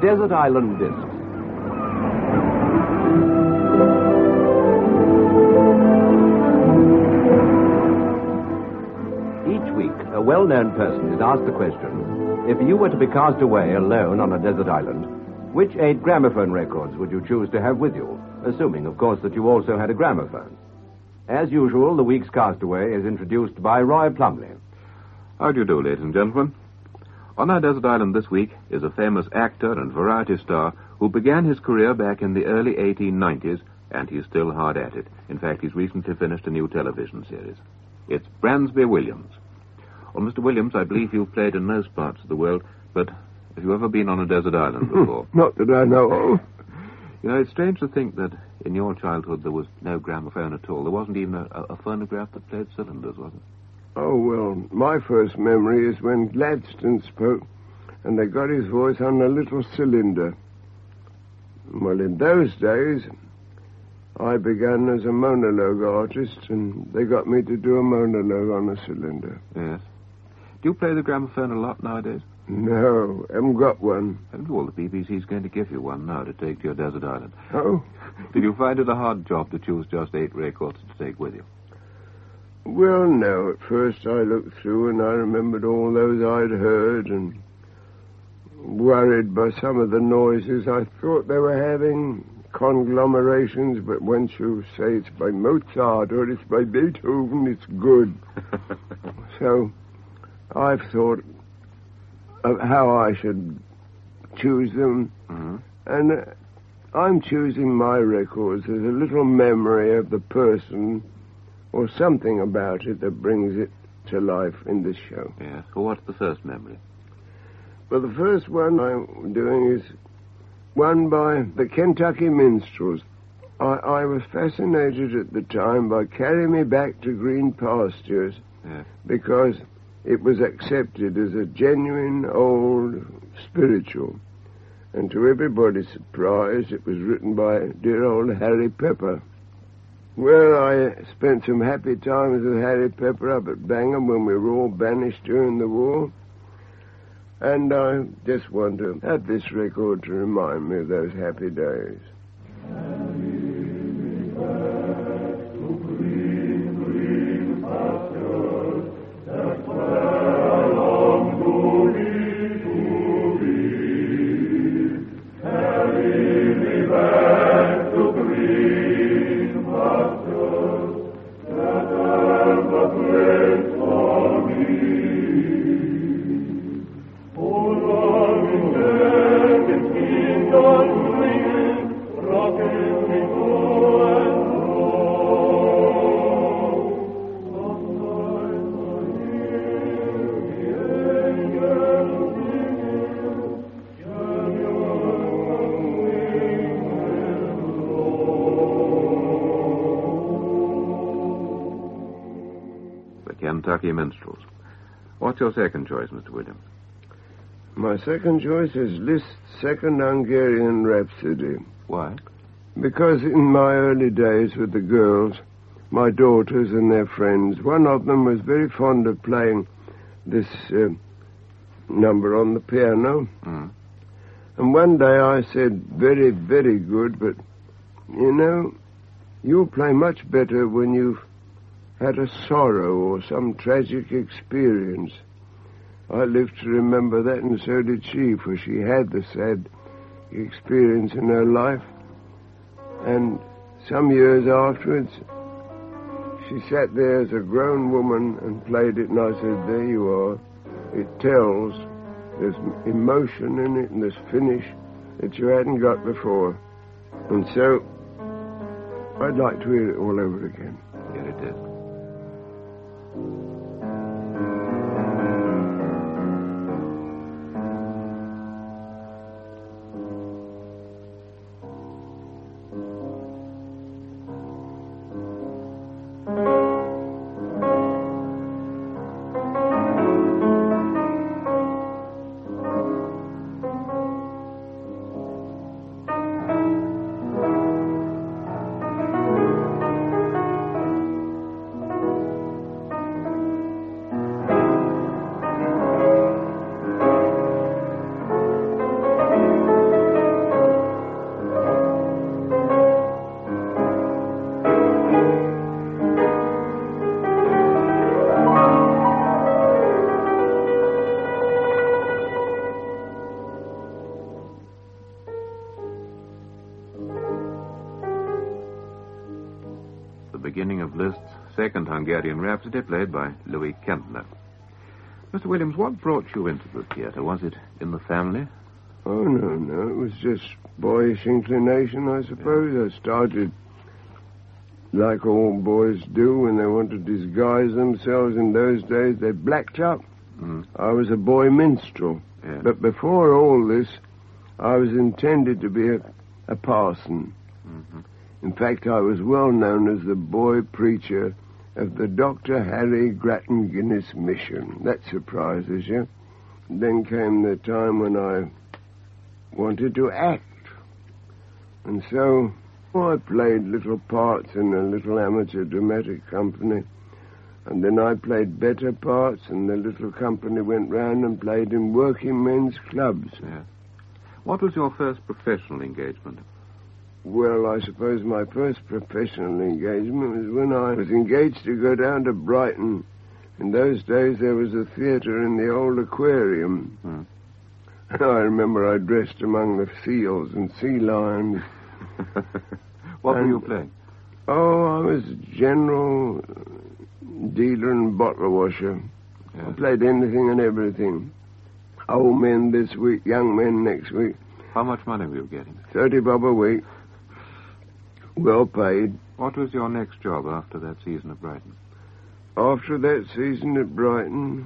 Desert Island Discs. Each week, a well-known person is asked the question, if you were to be cast away alone on a desert island, which 8 gramophone records would you choose to have with you, assuming, of course, that you also had a gramophone? As usual, the week's castaway is introduced by Roy Plumley. How do you do, ladies and gentlemen? On our desert island this week is a famous actor and variety star who began his career back in the early 1890s, and he's still hard at it. In fact, he's recently finished a new television series. It's Bransby Williams. Well, Mr. Williams, I believe you've played in most parts of the world, but have you ever been on a desert island before? Not that I know of. You know, it's strange to think that in your childhood there was no gramophone at all. There wasn't even a phonograph that played cylinders, was it? Oh, well, my first memory is when Gladstone spoke, and they got his voice on a little cylinder. Well, in those days, I began as a monologue artist, and they got me to do a monologue on a cylinder. Yes. Do you play the gramophone a lot nowadays? No, haven't got one. Well, the BBC's going to give you one now to take to your desert island. Oh? Did you find it a hard job to choose just 8 records to take with you? Well, no. At first I looked through and I remembered all those I'd heard and worried by some of the noises. I thought they were having conglomerations, but once you say it's by Mozart or it's by Beethoven, it's good. So I've thought of how I should choose them. Mm-hmm. And I'm choosing my records as a little memory of the person or something about it that brings it to life in this show. Yes. Well, what's the first memory? Well, the first one I'm doing is one by the Kentucky Minstrels. I was fascinated at the time by Carry Me Back to Green Pastures, Yes. because it was accepted as a genuine old spiritual. And to everybody's surprise, it was written by dear old Harry Pepper. Well, I spent some happy times with Harry Pepper up at Bangham when we were all banished during the war. And I just want to have this record to remind me of those happy days. Kentucky Minstrels. What's your second choice, Mr. Williams? My second choice is Liszt's Second Hungarian Rhapsody. Why? Because in my early days with the girls, my daughters and their friends, one of them was very fond of playing this number on the piano. Mm. And one day I said, very, very good, but, you know, you'll play much better when you've had a sorrow or some tragic experience. I lived to remember that, and so did she, for she had the sad experience in her life. And some years afterwards, she sat there as a grown woman and played it, and I said, there you are. It tells. There's emotion in it, and there's finish that you hadn't got before. And so, I'd like to hear it all over again. Here it is. beginning of Liszt's second Hungarian Rhapsody, played by Louis Kempner. Mr. Williams, what brought you into the theatre? Was it in the family? Oh, no. It was just boyish inclination, I suppose. I started like all boys do when they want to disguise themselves in those days. They blacked up. I was a boy minstrel. Yeah. But before all this, I was intended to be a parson. Mm-hmm. In fact, I was well known as the boy preacher of the Dr. Harry Grattan Guinness mission. That surprises you. Then came the time when I wanted to act. And so I played little parts in a little amateur dramatic company. And then I played better parts, and the little company went round and played in working men's clubs. Yeah. What was your first professional engagement? Well, I suppose my first professional engagement was when I was engaged to go down to Brighton. In those days, there was a theatre in the old aquarium. I remember I dressed among the seals and sea lions. What were you playing? Oh, I was general dealer and bottle washer. Yeah. I played anything and everything. Old men this week, young men next week. How much money were you getting? 30 bob a week. Well paid. What was your next job after that season at Brighton? After that season at Brighton,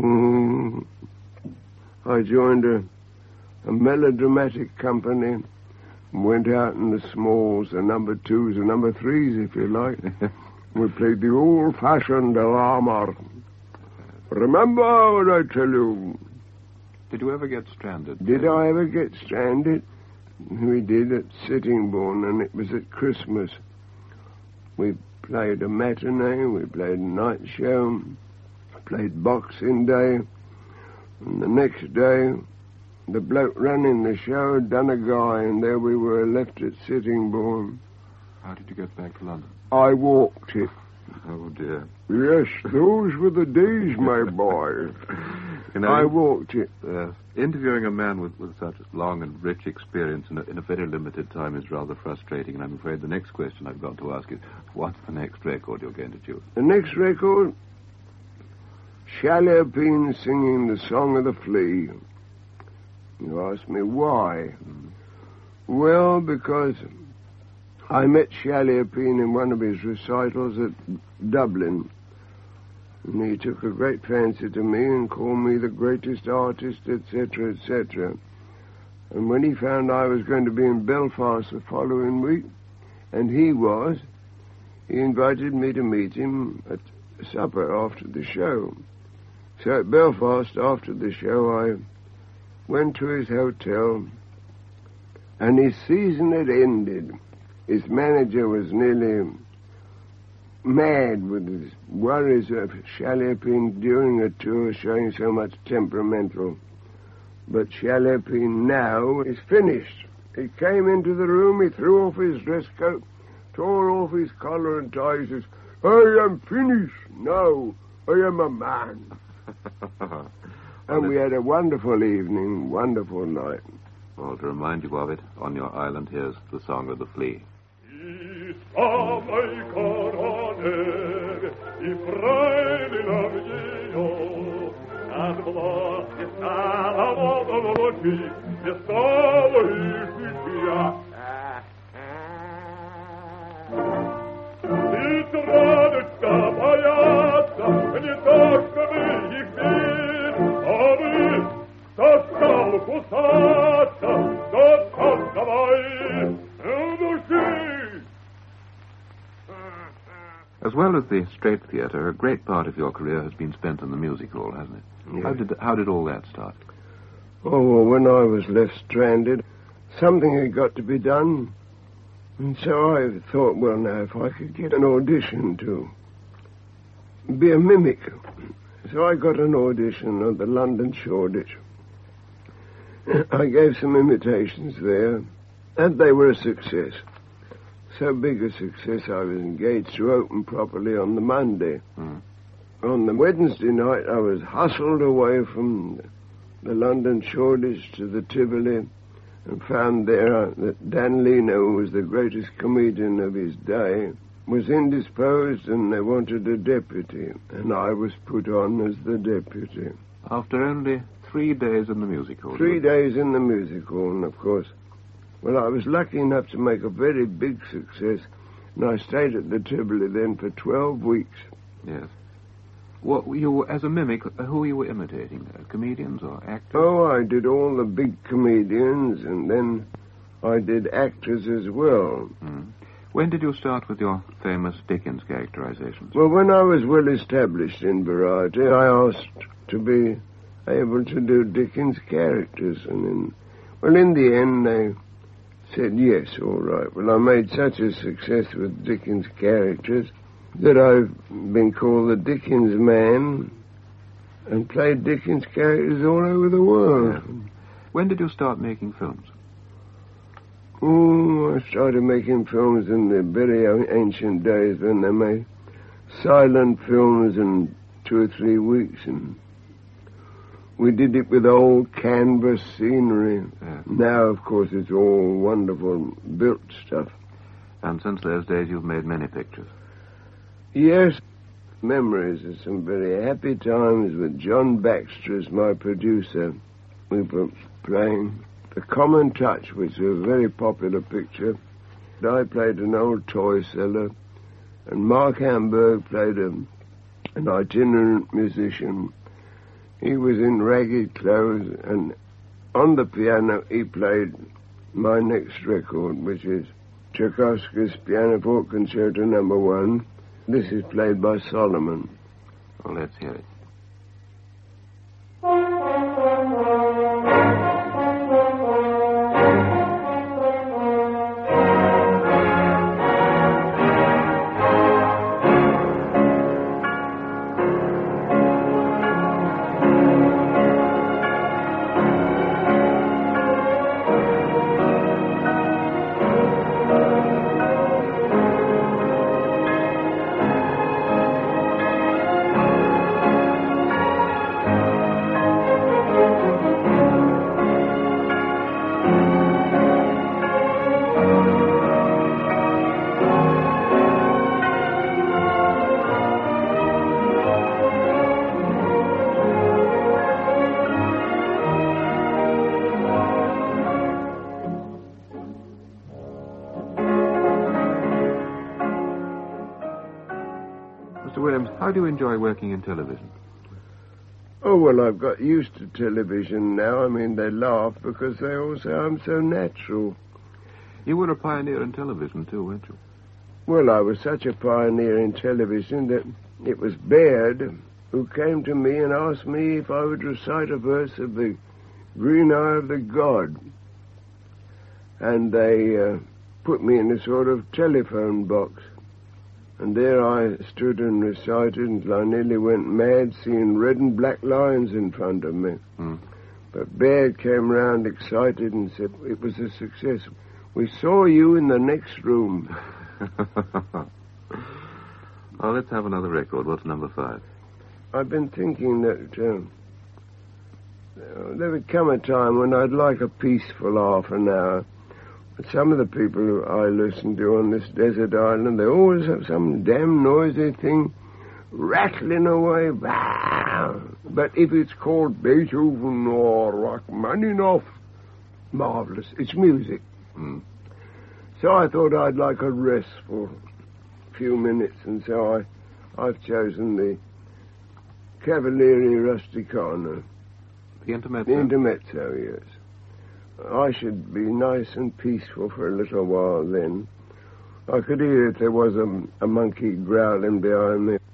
I joined a melodramatic company and went out in the smalls, the number 2s and number 3s, if you like. We played the old-fashioned alarmer. Remember what I tell you. Did you ever get stranded? Did I ever get stranded? We did at Sittingbourne, and it was at Christmas. We played a matinee, we played a night show, played Boxing Day, and the next day, the bloke running the show had done a guy, and there we were left at Sittingbourne. How did you get back to London? I walked it. Oh, dear. Yes, those were the days, my boy. You know, I walked it. Interviewing a man with such long and rich experience in a very limited time is rather frustrating, and I'm afraid the next question I've got to ask is, what's the next record you're going to choose? The next record, Shaliapine singing the Song of the Flea. You ask me why? Well, because I met Shaliapine in one of his recitals at Dublin. And he took a great fancy to me and called me the greatest artist, etc., etc. And when he found I was going to be in Belfast the following week, and he was, he invited me to meet him at supper after the show. So at Belfast, after the show, I went to his hotel, and his season had ended. His manager was nearly mad with his worries of Shaliapine during a tour showing so much temperamental. But Shaliapine now is finished. He came into the room, he threw off his dress coat, tore off his collar and tie. He says, I am finished now. I am a man. And we had a wonderful evening, wonderful night. Well, to remind you of it, on your island, here's the Song of the Flea. As well as the Straight Theatre, a great part of your career has been spent in the music hall, hasn't it? Yes. How did all that start? Oh, well, when I was left stranded, something had got to be done. And so I thought, well, now, if I could get an audition to be a mimic. So I got an audition at the London Shoreditch. I gave some imitations there, and they were a success. So big a success, I was engaged to open properly on the Monday. On the Wednesday night, I was hustled away from the London Shoreditch to the Tivoli and found there that Dan Leno was the greatest comedian of his day, was indisposed and they wanted a deputy, and I was put on as the deputy. After only 3 days in the music hall? 3 days in the music hall, and of course, well, I was lucky enough to make a very big success, and I stayed at the Tivoli then for 12 weeks. Yes. Well, as a mimic, who you were imitating? Comedians or actors? Oh, I did all the big comedians, and then I did actors as well. When did you start with your famous Dickens characterizations? Well, when I was well established in variety, I asked to be able to do Dickens characters, and in the end they said yes, all right. Well, I made such a success with Dickens characters that I've been called the Dickens man and played Dickens characters all over the world. Yeah. When did you start making films? Oh, I started making films in the very ancient days when they made silent films in 2 or 3 weeks, and we did it with old canvas scenery. Yeah. Now, of course, it's all wonderful built stuff. And since those days, you've made many pictures. Yes, memories of some very happy times with John Baxter as my producer. We were playing The Common Touch, which was a very popular picture. I played an old toy seller, and Mark Hamburg played an itinerant musician. He was in ragged clothes, and on the piano he played my next record, which is Tchaikovsky's Pianoforte Concerto No. 1. This is played by Solomon. Well, let's hear it. Mr. Williams, how do you enjoy working in television? Oh, well, I've got used to television now. I mean, they laugh because they all say I'm so natural. You were a pioneer in television, too, weren't you? Well, I was such a pioneer in television that it was Baird who came to me and asked me if I would recite a verse of the Green Eye of the God. And they put me in a sort of telephone box. And there I stood and recited until I nearly went mad seeing red and black lines in front of me. But Baird came round excited and said it was a success. We saw you in the next room. Oh, let's have another record. What's number 5? I've been thinking that there would come a time when I'd like a peaceful half an hour. But some of the people who I listen to on this desert island, they always have some damn noisy thing rattling away. But if it's called Beethoven or Rachmaninoff, marvelous. It's music. So I thought I'd like a restful few minutes, and so I've chosen the Cavaliere Rusticana. The intermezzo? The intermezzo, yes. I should be nice and peaceful for a little while then. I could hear if there was a monkey growling behind me.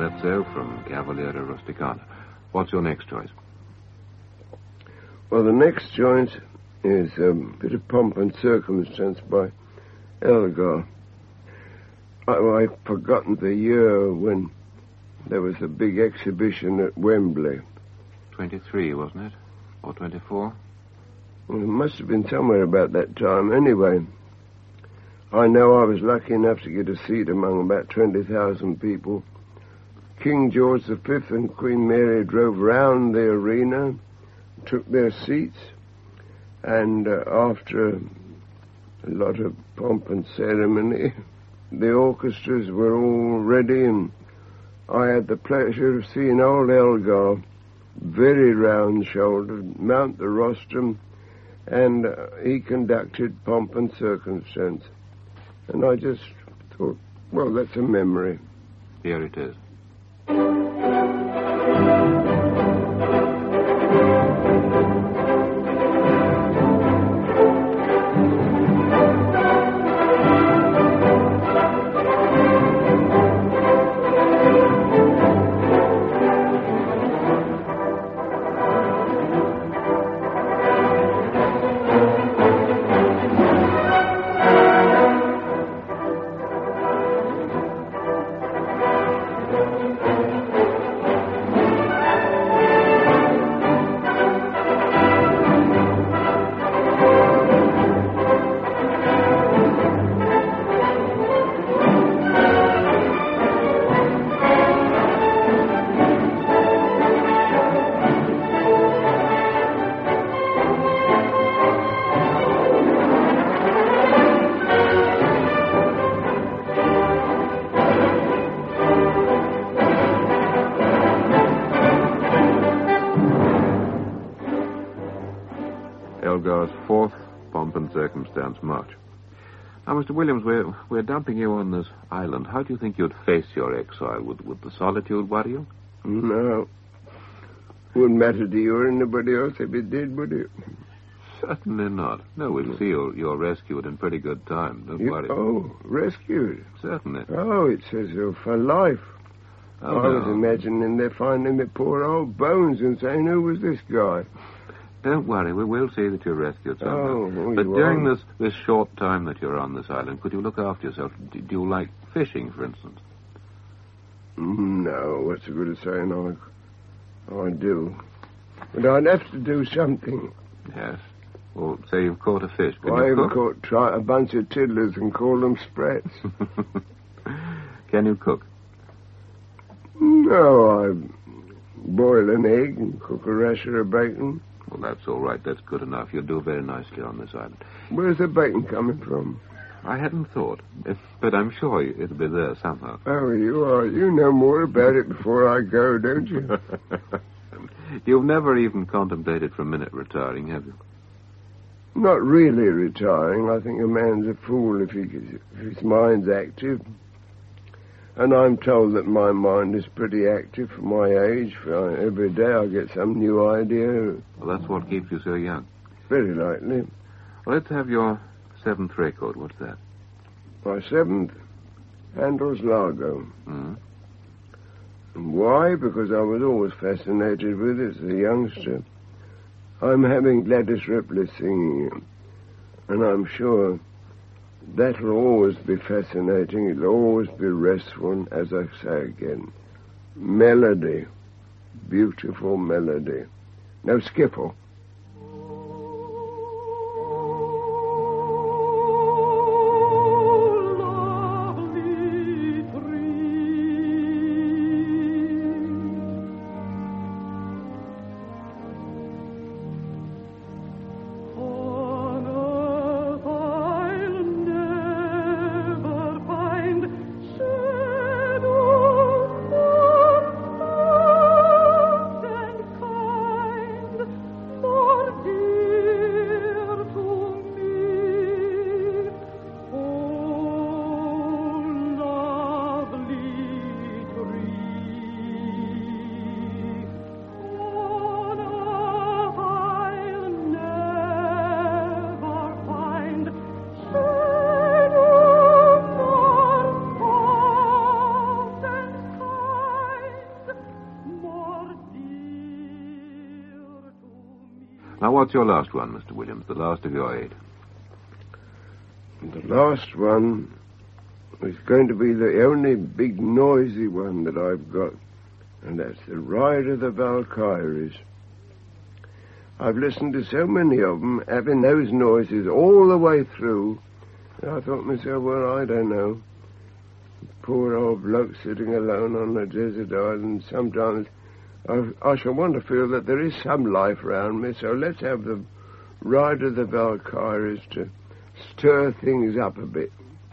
Scherzo from Cavaliera Rusticana. What's your next choice? Well, the next choice is a bit of Pomp and Circumstance by Elgar. I've forgotten the year when there was a big exhibition at Wembley. 23, wasn't it? Or 24? Well, it must have been somewhere about that time. Anyway, I know I was lucky enough to get a seat among about 20,000 people. King George V and Queen Mary drove round the arena, took their seats, and after a lot of pomp and ceremony, the orchestras were all ready, and I had the pleasure of seeing old Elgar, very round-shouldered, mount the rostrum, and he conducted Pomp and Circumstance. And I just thought, well, that's a memory. Here it is. Elgar's fourth Pomp and Circumstance march. Now, Mr. Williams, we're dumping you on this island. How do you think you'd face your exile? Would the solitude worry you? No. Wouldn't matter to you or anybody else if it did, would it? Certainly not. No, we'll see you're rescued in pretty good time. Don't worry. Oh, rescued? Certainly. Oh, it says for life. Oh, I was no. imagining they're finding the poor old bones and saying, who was this guy? Don't worry, we will see that you're rescued somehow. Oh, but you during are. this short time that you're on this island, could you look after yourself? Do you like fishing, for instance? No, what's the good of saying I do. But I'd have to do something. Yes. Well, say you've caught a fish. Can I you even cook? try a bunch of tiddlers and call them sprats. Can you cook? No, I boil an egg and cook a rasher of bacon. Well, that's all right. That's good enough. You'll do very nicely on this island. Where's the bacon coming from? I hadn't thought, but I'm sure it'll be there somehow. Oh, you are. You know more about it before I go, don't you? You've never even contemplated for a minute retiring, have you? Not really retiring. I think a man's a fool if his mind's active. And I'm told that my mind is pretty active for my age. Every day I get some new idea. Well, that's what keeps you so young. Very likely. Well, let's have your seventh record. What's that? My seventh, Handel's Largo. Mm-hmm. And why? Because I was always fascinated with it as a youngster. I'm having Gladys Ripley singing it. And I'm sure that'll always be fascinating. It'll always be restful. And as I say again, melody. Beautiful melody. No skiffle. Now, what's your last one, Mr. Williams, the last of your 8? The last one is going to be the only big noisy one that I've got, and that's the Ride of the Valkyries. I've listened to so many of them having those noises all the way through, and I thought to myself, well, I don't know. Poor old bloke sitting alone on a desert island. Sometimes I shall want to feel that there is some life around me, so let's have the Ride of the Valkyries to stir things up a bit.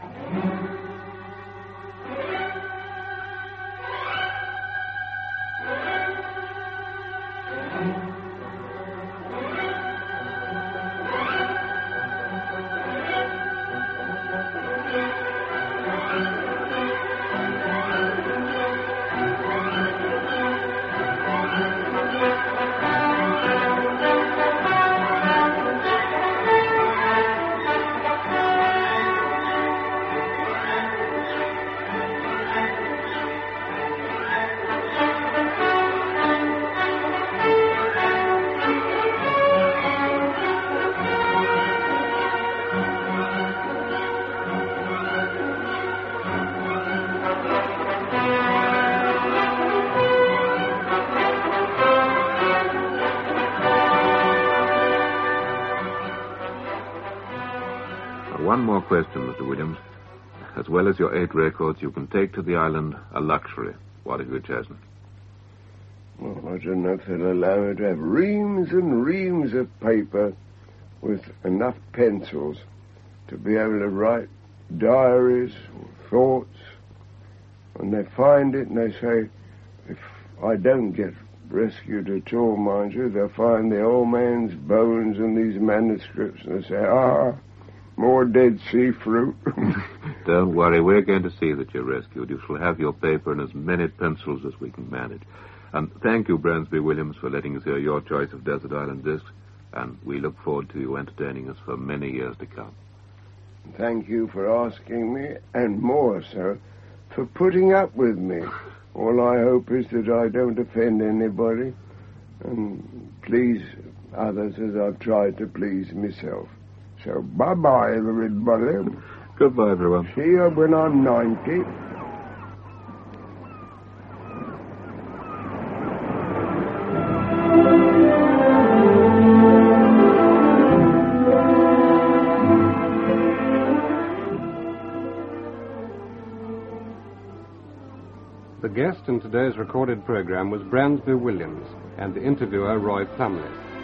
One more question, Mr. Williams. As well as your 8 records, you can take to the island a luxury. What have you chosen? Well, I don't know if they'll allow me to have reams and reams of paper with enough pencils to be able to write diaries or thoughts. When they find it and they say, if I don't get rescued at all, mind you, they'll find the old man's bones in these manuscripts and they say, more Dead Sea fruit. Don't worry, we're going to see that you're rescued. You shall have your paper and as many pencils as we can manage. And thank you, Bransby Williams, for letting us hear your choice of Desert Island Discs, and we look forward to you entertaining us for many years to come. Thank you for asking me, and more so, for putting up with me. All I hope is that I don't offend anybody, and please others as I've tried to please myself. So, bye-bye, everybody. Goodbye, everyone. See you when I'm 90. The guest in today's recorded program was Bransby Williams and the interviewer Roy Plumley.